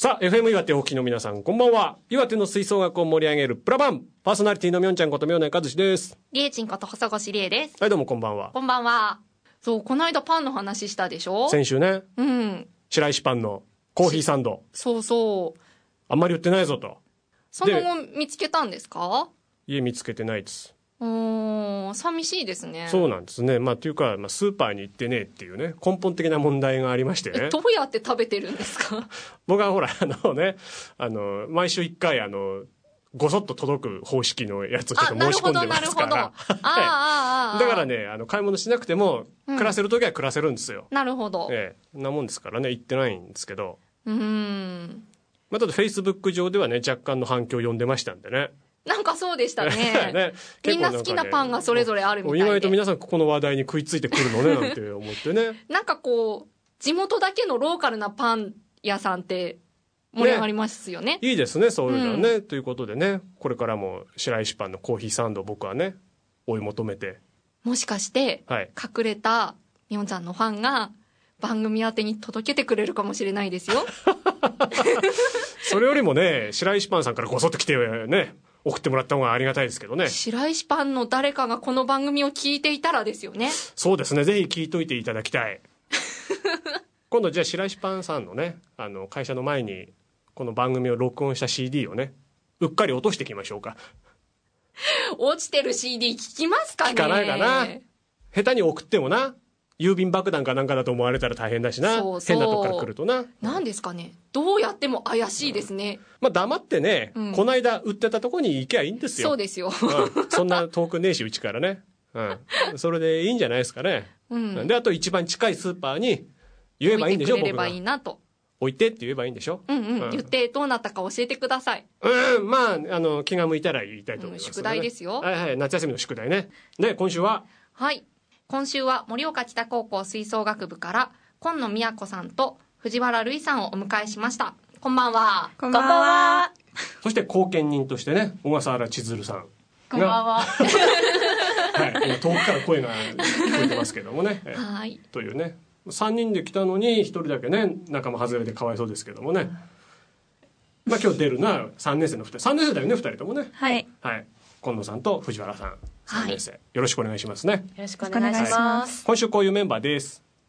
さあ FM 岩手お聞きの皆さんこんばんは。岩手の吹奏楽を盛り上げるプラバンパーソナリティのみょんちゃんこと明内和志です。 りえちんこと細越りえです。 はい、どうもこんばんは。 こんばんは。そう、この間パンの話したでしょ。 先週ね、 うん、 白石パンのコーヒーサンド、 そうそう、 あんまり売ってないぞと。 その後見つけたんですか？ 家見つけてないです。 寂しいですね。 そうなんですね。というか、スーパーに行ってねっていうね、根本的な問題がありましてね。 どうやって食べてるんですか？ 僕はほら毎週1回ごそっと届く方式のやつをちょっと申し込んでますから。だからね、買い物しなくても暮らせる時は暮らせるんですよ。 なるほど。 なもんですからね、行ってないんですけど。ただフェイスブック上ではね、若干の反響を呼んでましたんでね。 なんかそうでしたね。みんな好きなパンがそれぞれあるみたいで。 意外と皆さんここの話題に食いついてくるのねなんて思ってね。 なんかこう地元だけのローカルなパン屋さんって盛り上がりますよね。 いいですね、そういうのはね。ということでね、これからも白石パンのコーヒーサンドを僕はね追い求めて。 もしかして隠れたみょんちゃんのファンが番組宛てに届けてくれるかもしれないですよ。 それよりもね、白石パンさんからごそっと来てね、送ってもらった方がありがたいですけどね。 白石パンの誰かがこの番組を聞いていたらですよね。 そうですね、ぜひ聞いといていただきたい。今度じゃあ白石パンさんのね、会社の前にこの番組を録音した CD をね、うっかり落としていきましょうか。 落ちてる CD 聞きますかね。 聞かないかな。下手に送ってもな、郵便爆弾かなんかだと思われたら大変だしな。そうそう、変なとこから来るとな。 何ですかね、どうやっても怪しいですね。 黙ってね、この間売ってたとこに行けばいいんですよ。 そうですよ。 そんな遠くねえし、うちからね。それでいいんじゃないですかね。で、あと一番近いスーパーに言えばいいんでしょ。 置いてくれればいいなと。 置いてって言えばいいんでしょ。 言ってどうなったか教えてください。 気が向いたら言いたいと思います、ね。 宿題ですよ。 はい、夏休みの宿題ね。で、今週は今週は盛岡北高校吹奏楽部から今野美子さんと藤原瑠衣さんをお迎えしました。こんばんは。 こんばんは。 そして後見人としてね、小笠原千鶴さん。 こんばんは。 はい、今遠くから声が聞こえてますけどもね。というね、3人で来たのに1人だけね、仲間外れでかわいそうですけどもね。今日出るのは3年生の2人。3年生だよね、2人ともね。 はい。 今野さんと藤原さん。3年生、よろしくお願いしますね。よろしくお願いします。 今週こういうメンバーです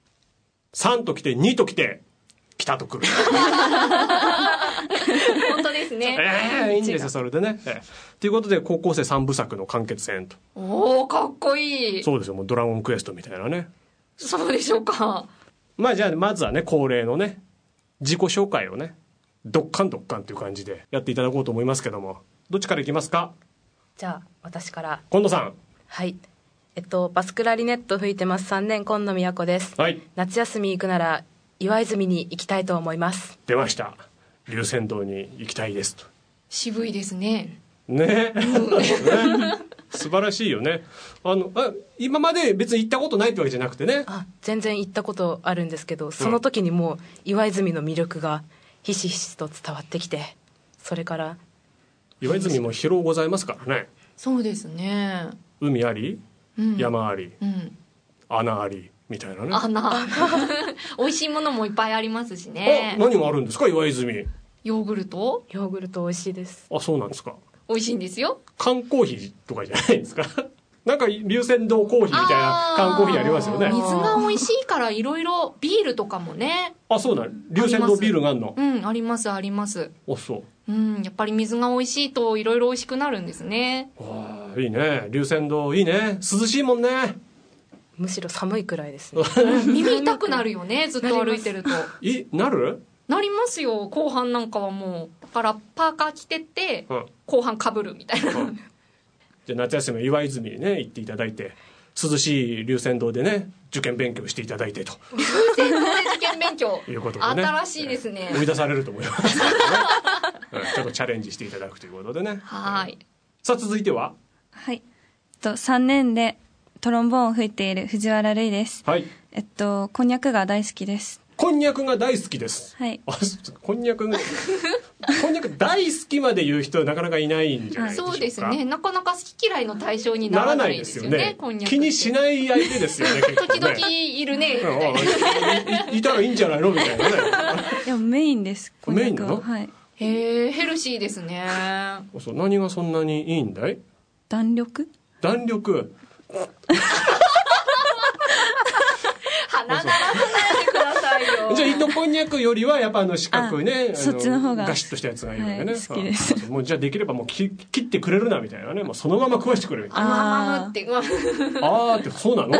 。3と来て2と来て来たと来る。 本当ですね。 いいんですよ、それでね。ということで高校生3部作の完結編と。 おお、かっこいい。 そうですよ、もうドラゴンクエストみたいなね。 そうでしょうか。 じゃあまずはね、恒例のね自己紹介をね、ドッカンドッカンという感じでやっていただこうと思いますけども、どっちからいきますか？ じゃあ私から。 今野さん。 はい、バスクラリネット吹いてます3年今野美子です。夏休み行くなら岩泉に行きたいと思います。 出ました、龍泉洞に行きたいですと。 渋いですね。 ね素晴らしいよね。今まで別に行ったことないってわけじゃなくてね。 全然行ったことあるんですけど、その時にもう岩泉の魅力がひしひしと伝わってきて、それから岩泉も広ございますからね。 そうですね。 海あり、山あり、穴ありみたいなね。 穴美味しいものもいっぱいありますしね。 何があるんですか、岩泉？ ヨーグルト美味しいです。 そうなんですか。 美味しいんですよ。 缶コーヒーとかじゃないですか。なんか龍泉洞コーヒーみたいな缶コーヒーありますよね。 水が美味しいからいろいろビールとかもね。そうだ、 龍泉洞ビールがあるの？ ありますあります。 そう。 やっぱり水が美味しいといろいろ美味しくなるんですね。 いいね、龍泉洞いいね。涼しいもんね。 むしろ寒いくらいですね。 耳痛くなるよね、ずっと歩いてると。 なりますよ。後半なんかはもうだからパーカー着てって、後半かぶるみたいな。 じゃあ夏休み岩泉にね行っていただいて、涼しい龍泉洞でね受験勉強していただいてと。 龍泉洞で受験勉強いうことでね、 新しいですね。 生み出されると思いますけどね。ちょっとチャレンジしていただくということでね。さあ続いては、 3年でトロンボーンを吹いている藤原瑠衣です。こんにゃくが大好きです。 こんにゃくが大好きです。こんにゃくこんにゃく大好きまで言う人はなかなかいないんじゃないでしょうか。 そうですね、なかなか好き嫌いの対象にならないですよね。こんにゃく気にしない相手ですよね。 時々いるねみたいな。 いたらいいんじゃないのみたいなね。 いやメインです。 メインなの？ はい。 へえ、ヘルシーですね。 そう、何がそんなにいいんだい？ 弾力？ 弾力。 鼻鳴らさないでくださいよ。 じゃあ糸こんにゃくよりはやっぱ四角いね、 そっちの方がガシッとしたやつがいいわけね、 はい、好きです。 もうじゃあできればもう切ってくれるなみたいなね、もうそのまま食わしてくれみたいな。 ママってあーってそうなの？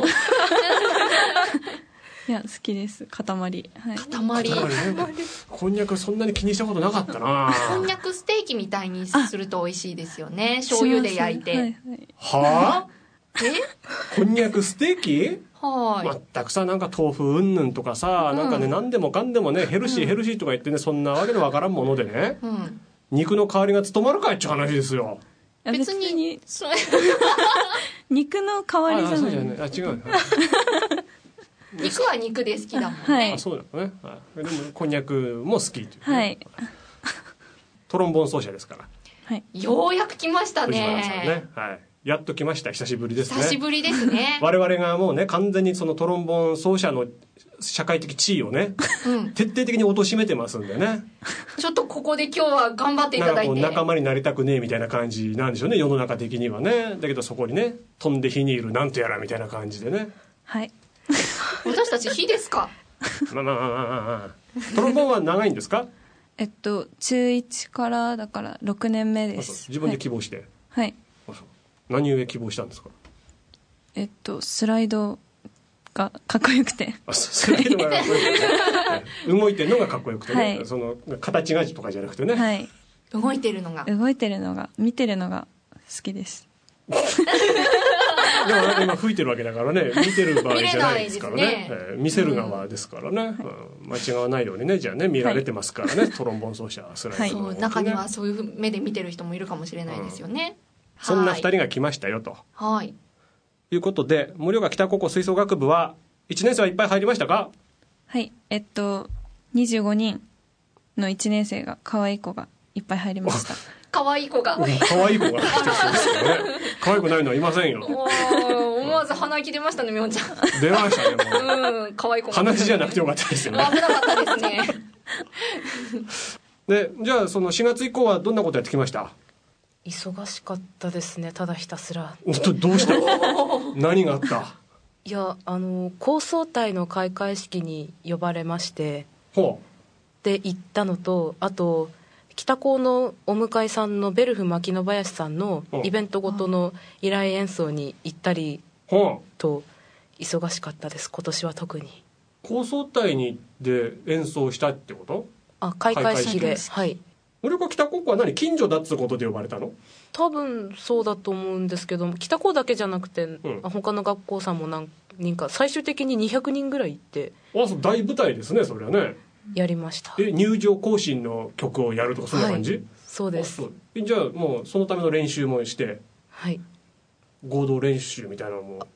いや好きです。塊、はい、 塊ね。 こんにゃくそんなに気にしたことなかったな。 こんにゃくステーキみたいにすると美味しいですよね。醤油で焼いて。 はいはい、 はえ？ こんにゃくステーキ？ はい。 まったくさ、なんか豆腐うんぬんとかさ、なんかね、何でもかんでもね、ヘルシーヘルシーとか言ってね、そんなわけのわからんものでね、肉の代わりが務まるかいっちゅう話ですよ。 別に肉の代わりじゃない。 違う。 肉は肉で好きだもんね。 はい。 あ、そうだね。でもこんにゃくも好きという、ね。 はい。 トロンボーン奏者ですから。 はい。 ようやく来ましたね。 藤原さんね。はい。やっと来ました。久しぶりですね。 久しぶりですね。 我々がもうね、完全にそのトロンボーン奏者の社会的地位をね、徹底的に貶めてますんでね。 ちょっとここで今日は頑張っていただいて。 仲間になりたくねえみたいな感じなんでしょうね、世の中的にはね。だけどそこにね、飛んで火にいるなんとやらみたいな感じでね。 はい。 私たち火ですか？ まあ。トロンボーンは長いんですか？ 中1からだから6年目です。 自分で希望して。 はい。 何故希望したんですか？ スライドがかっこよくて。 スライドがかっこよくて。動いてるのがかっこよくてね。 はい、 その形がとかじゃなくてね。 はい。 動いてるのが見てるのが好きです。 でも今吹いてるわけだからね、見てる場合じゃないですからね。見せる側ですからね。間違わないようにね、じゃあね、見られてますからね、トロンボーン奏者スライドの、 そう、中にはそういう目で見てる人もいるかもしれないですよね。 そんな2人が来ましたよと。 はい。 いうことで、盛岡北高校吹奏楽部は1年生はいっぱい入りましたか？ はい。25人の1年生が可愛い子がいっぱい入りました。 可愛い子が。 可愛い子が来てそうですよね。可愛くないのはいませんよ。 思わず鼻息出ましたね、みょんちゃん。 出ましたね、 もう。可愛い子。 鼻血じゃなくてよかったですよね。 危なかったですね。 で、じゃあその4月以降はどんなことやってきました？ 忙しかったですね。ただひたすら。 どうした何があった？ いや、高層隊の開会式に呼ばれまして、で行ったのと、あと北高のお向いさんのベルフ牧野林さんのイベントごとの依頼演奏に行ったりと忙しかったです。今年は特に。 高層隊で演奏したってこと？ 開会式で。はい。 盛岡北高校は何、近所だっつうことで呼ばれたの？ 多分そうだと思うんですけど、北高だけじゃなくて、他の学校さんも何人か、最終的に200人ぐらい行って。 そう、大舞台ですね、それはね。 やりました。 入場行進の曲をやるとかそんな感じ？はい、 そうです。 じゃあもうそのための練習もして、 はい、 合同練習みたいなのも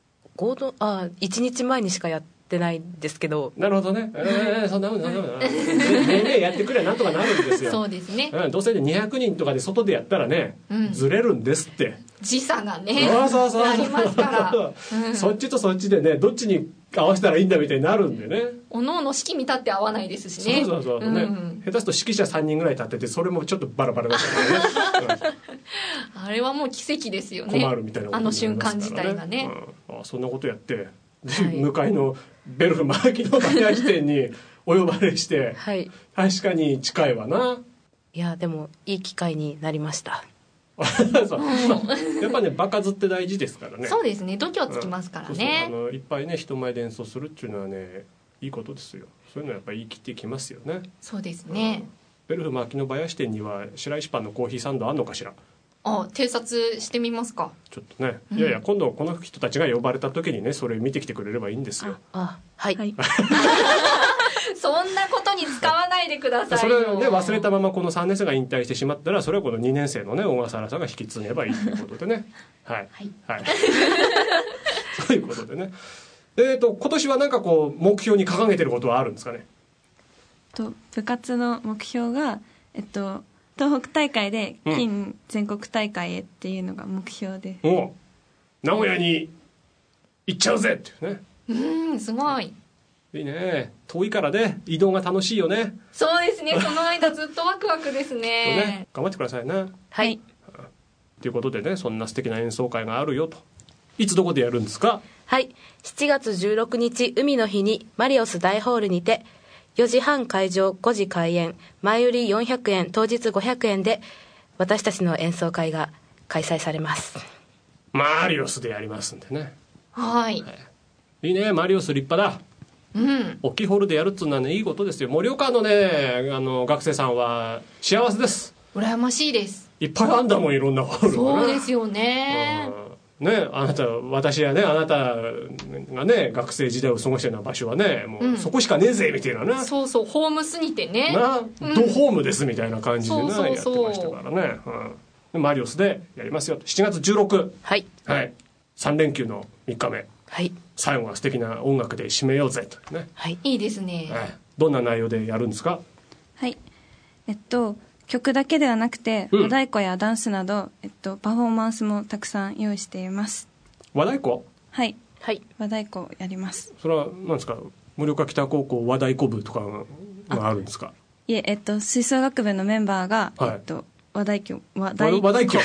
1日前にしかやってないんですけど。 なるほどね。そんなもんねやってくれなんとかなるんですよ。 そうですね。 どうせで200人とかで外でやったらね、ずれるんですって。 時差がね、 そうありますから、 そっちとそっちでね、どっちに合わせたらいいんだみたいになるんでね。 おのおの式見立って合わないですしね。 そうね。下手すると指揮者3人ぐらい立ってて、それもちょっとバラバラだったね。 あれはもう奇跡ですよね。 困るみたいなことになりますからね。 瞬間自体がね。 そんなことやって、向かいのベルフマーキの林店にお呼ばれして、確かに近いわな。 いや、でもいい機会になりました。 やっぱね、場数って大事ですからね。 そうですね、度胸つきますからね。 いっぱいね、人前で演奏するっていうのはね、いいことですよ。そういうのはやっぱり言い切ってきますよね。 そうですね。 ベルフ牧野林店には白石パンのコーヒーサンドあんのかしら？ 偵察してみますか。 ちょっとね、いや今度この人たちが呼ばれた時にね、それ見てきてくれればいいんですよ。 はい。 そんなことに使わないでくださいよ。 それをね、忘れたままこの3年生が引退してしまったら、それはこの2年生のね、小笠原さんが引き継げばいいということでね。はいそういうことでね。今年はなんかこう目標に掲げてることはあるんですかね？ 部活の目標が東北大会で金全国大会へっていうのが目標です、 お名古屋に行っちゃうぜっていうね。すごいいいね。遠いからね移動が楽しいよね。 そうですね。この間ずっとワクワクですね。 頑張ってくださいね。 はいということでね、そんな素敵な演奏会があるよと。いつどこでやるんですか？ はい、7月16日海の日にマリオス大ホールにて4時半会場5時開演、前売り400円当日500円で私たちの演奏会が開催されます。 マリオスでやりますんでね。 はい、 いいね。マリオス立派だ。大きいホールでやるっつうのはねいいことですよ。盛岡のね学生さんは幸せです。 羨ましいです。 いっぱいあんだもんいろんなホールがね。 そうですよね。 ね、私やねあなたがね学生時代を過ごしたような場所はねもうそこしかねえぜみたいなね、 そうそうホームすぎてねドホームですみたいな感じでねやってましたからね、マリオスでやりますよ。7月16、 はい 3連休の3日目、最後は素敵な音楽で締めようぜとね、 いいですね、 どんな内容でやるんですか？ 曲だけではなくて、和太鼓やダンスなど、パフォーマンスもたくさん用意しています。 和太鼓？ はい、和太鼓をやります。 それは何ですか？盛岡北高校和太鼓部とかがあるんですか？ いえ、吹奏楽部のメンバーが、和太鼓和太鼓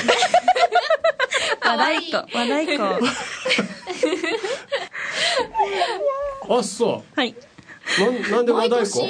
あ、そう。なんで和太鼓？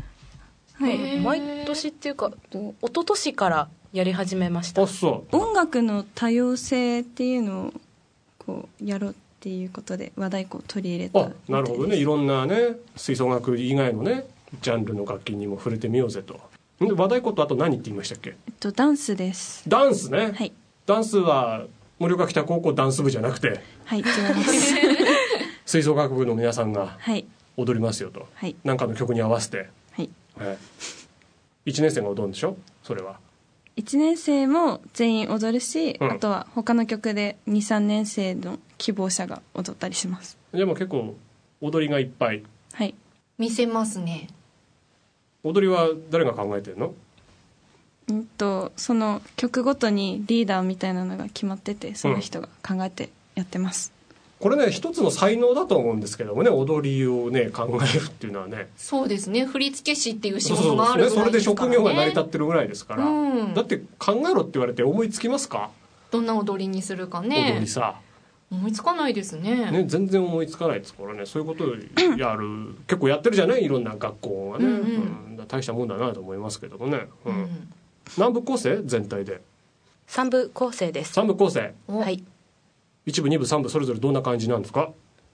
毎年っていうか一昨年からやり始めました。 あ、そう。 音楽の多様性っていうのをこうやろうっていうことで和太鼓を取り入れた。 あ、なるほどね。いろんなね吹奏楽以外のねジャンルの楽器にも触れてみようぜと。で和太鼓とあと何って言いましたっけ？ ダンスです。 ダンスね。 はい。 ダンスは盛岡北高校ダンス部じゃなくて、 はい、違います吹奏楽部の皆さんが踊りますよと、なんかの曲に合わせて、1年生が踊るんでしょ？それは 1年生も全員踊るし、あとは他の曲で 2,3 年生の希望者が踊ったりします。 でも結構踊りがいっぱい。 見せますね。 踊りは誰が考えてるの？ その曲ごとにリーダーみたいなのが決まってて、その人が考えてやってます。 これね一つの才能だと思うんですけどもね、踊りをね考えるっていうのはね。 そうですね。振付師っていう仕事があるぐらいですからね。 それで職業が成り立ってるぐらいですから、だって考えろって言われて思いつきますか？ どんな踊りにするかね。 踊りさ思いつかないですね。 全然思いつかないですからね。そういうことをやる結構やってるじゃない、いろんな学校がね、大したもんだなと思いますけどもね、何部構成？全体で 3部構成です。 3部構成。 はい。 1部2部3部それぞれどんな感じなんですか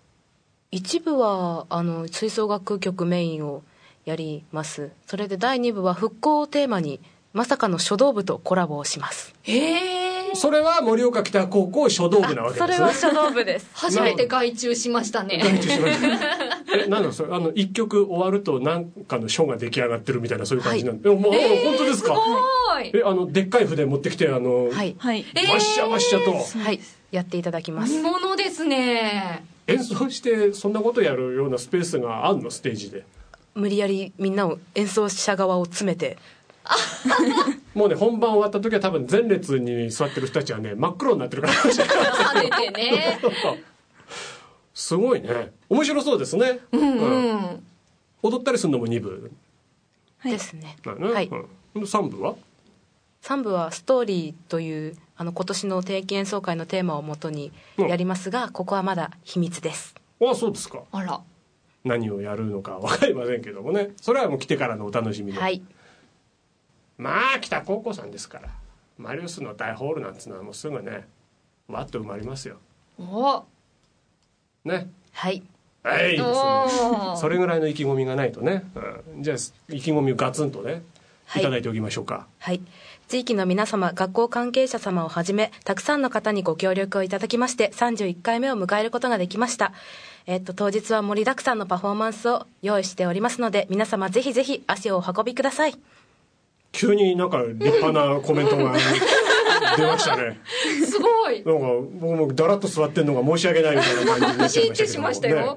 ？1部は吹奏楽曲メインをやります。それで第2部は復興をテーマにまさかの書道部とコラボをします。 それは盛岡北高校書道部なわけですね。 それは書道部です。 初めて外注しましたね。 外注しましたなんだそれ1曲終わると何かの書が出来上がってるみたいなそういう感じなんで、本当ですか？すごい。でっかい筆持ってきてバッシャバッシャとやっていただきます。 見物ですね。 演奏してそんなことやるようなスペースがあるの？ステージで無理やりみんなを演奏者側を詰めてもうね本番終わった時は多分前列に座ってる人たちはね真っ黒になってるから跳ねてねすごいね。面白そうですね。踊ったりするのも2部ですね。 3部は 3部はストーリーという今年の定期演奏会のテーマをもとにやりますが、ここはまだ秘密です。 あ、そうですか。 あら、 何をやるのか分かりませんけどもね、それはもう来てからのお楽しみで。まあ北高校さんですからマリウスの大ホールなんてのはもうすぐねわっと埋まりますよ。ね。いいですね。それぐらいの意気込みがないとね、じゃあ意気込みをガツンとねいただいておきましょうか。 地域の皆様、学校関係者様をはじめたくさんの方にご協力をいただきまして31回目を迎えることができました。当日は盛りだくさんのパフォーマンスを用意しておりますので皆様ぜひぜひ足をお運びください。 急になんか立派なコメントが出ましたね。 すごい。 なんか僕もだらっと座ってんのが申し訳ないみたいな感じになっちゃいましたけども、 しましたよ。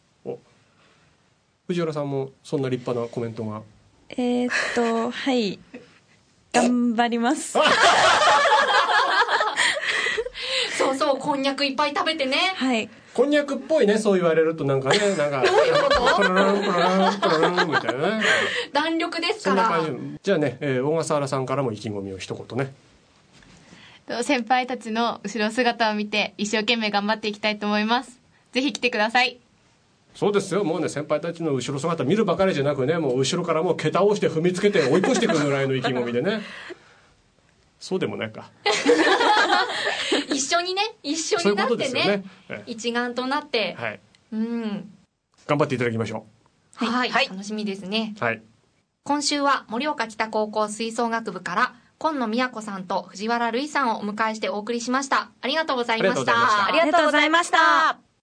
藤原さんもそんな立派なコメントが。 はい、 頑張りますそうそう、こんにゃくいっぱい食べてね。 はい。 こんにゃくっぽいね、そう言われるとなんかね、なんかどういうことプルルンプルルンプルルンみたいなね。 弾力ですそんなから。 感じ。じゃあね、小笠原さんからも意気込みを一言ね。 先輩たちの後ろ姿を見て一生懸命頑張っていきたいと思います。ぜひ来てください。 そうですよ、もうね、先輩たちの後ろ姿見るばかりじゃなくね、もう後ろからもう桁を押して踏みつけて追い越していくぐらいの意気込みでね。そうでもないか。 一緒にね、一緒になってね、一丸となって、 はい、 うん、 頑張っていただきましょう。はい、はい、楽しみですね。 はい。 今週は盛岡北高校吹奏楽部から今野都さんと藤原瑠衣さんをお迎えしてお送りしました。ありがとうございました。 ありがとうございました。